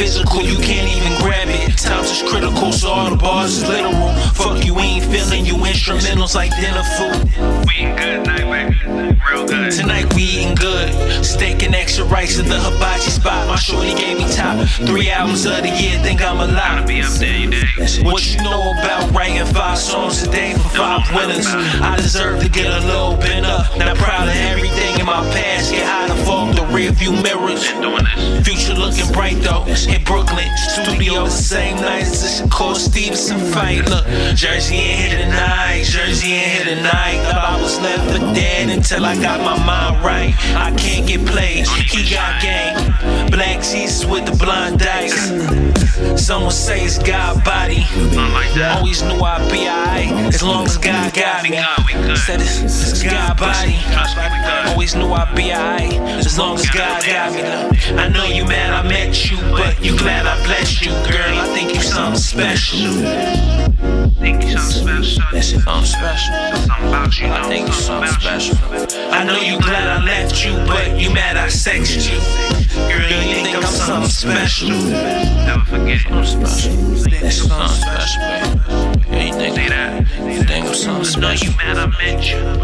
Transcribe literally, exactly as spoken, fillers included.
physical, you can't even grab it. Times is critical, so all the bars is literal. Fuck you, ain't feeling you instrumentals like dinner food. We eating good tonight, baby. Real good. Tonight we eating good. Steak and extra rice at the hibachi spot. My shorty gave me top three albums of the year, think I'm a lot. Gotta be up there, you dig? What you know about writing five songs a day for five winners? I deserve to get a little bit up. Not proud of everything in my past. Get high to fall the rear view mirrors. Doing this. Future looking bright though. In Brooklyn, studio the same night as the Shakur Stevenson fight. Look, Jersey in here tonight, Jersey in here tonight. Thought I was left for dead until I got my mind right. I can't get played, he got game. Black Jesus with the blind dice. Someone say it's God body. Like that. Always knew I'd be alright as long as God got me. Said it's, it's God body. Always knew I'd be alright as long as God got me. I know you mad I met you, but you glad I blessed you, girl. I think you something special. Think you something special. Something special. Something about you, I think you something special. I know you glad I left you, but you mad I sexed you. Girl, you think I'm something special. Never forget. Something special. Something special, baby. Yeah, you think Say that. you think I'm something I know special. you mad I met you.